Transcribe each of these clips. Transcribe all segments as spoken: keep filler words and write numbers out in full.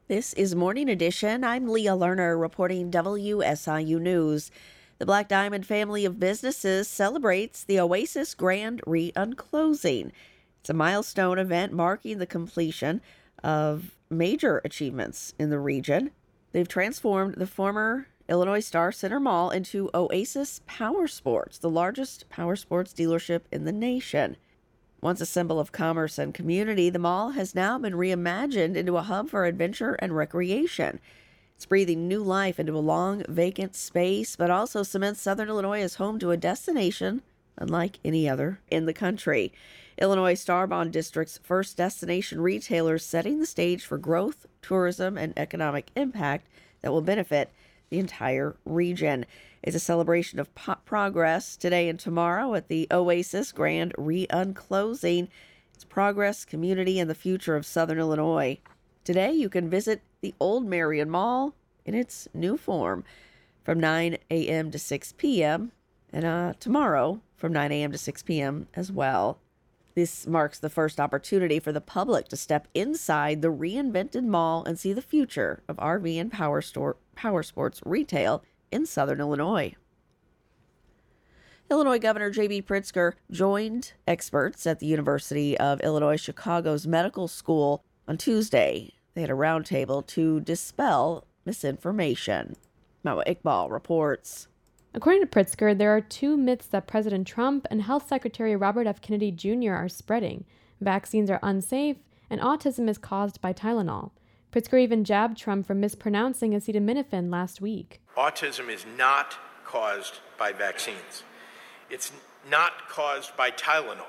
This is Morning Edition. I'm Leah Lerner reporting W S I U News. The Black Diamond family of businesses celebrates the Oasis Grand Re-Unclosing. It's a milestone event marking the completion of major achievements in the region. They've transformed the former Illinois Star Center Mall into Oasis Power Sports, the largest power sports dealership in the nation. Once a symbol of commerce and community, the mall has now been reimagined into a hub for adventure and recreation. It's breathing new life into a long, vacant space, but also cements Southern Illinois as home to a destination unlike any other in the country. Illinois Star Bond District's first destination retailers setting the stage for growth, tourism, and economic impact that will benefit the entire region. It's a celebration of po- progress today and tomorrow at the Oasis Grand Re-Unclosing. It's progress, community, and the future of Southern Illinois. Today, you can visit the Old Marion Mall in its new form from nine a.m. to six p.m. and uh, tomorrow from nine a.m. to six p.m. as well. This marks the first opportunity for the public to step inside the reinvented mall and see the future of R V and power store, power sports retail in Southern Illinois. Illinois Governor J B Pritzker joined experts at the University of Illinois Chicago's medical school on Tuesday. They had a roundtable to dispel misinformation. Mawa Iqbal reports. According to Pritzker, there are two myths that President Trump and Health Secretary Robert F. Kennedy Junior are spreading. Vaccines are unsafe, and autism is caused by Tylenol. Pritzker even jabbed Trump for mispronouncing acetaminophen last week. Autism is not caused by vaccines. It's not caused by Tylenol.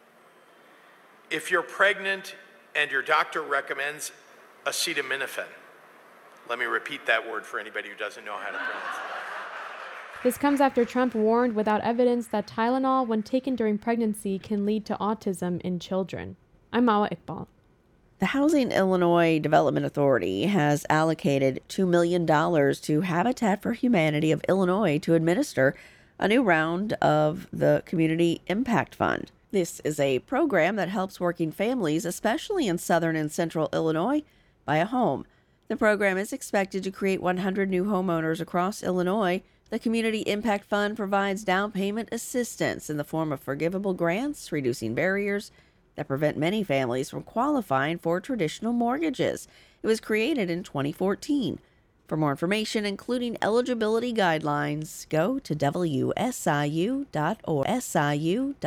If you're pregnant and your doctor recommends acetaminophen, let me repeat that word for anybody who doesn't know how to pronounce it. This comes after Trump warned without evidence that Tylenol, when taken during pregnancy, can lead to autism in children. I'm Mawa Iqbal. The Housing Illinois Development Authority has allocated two million dollars to Habitat for Humanity of Illinois to administer a new round of the Community Impact Fund. This is a program that helps working families, especially in southern and central Illinois, buy a home. The program is expected to create one hundred new homeowners across Illinois. The Community Impact Fund provides down payment assistance in the form of forgivable grants, reducing barriers that prevent many families from qualifying for traditional mortgages. It was created in twenty fourteen. For more information, including eligibility guidelines, go to W S I U dot org.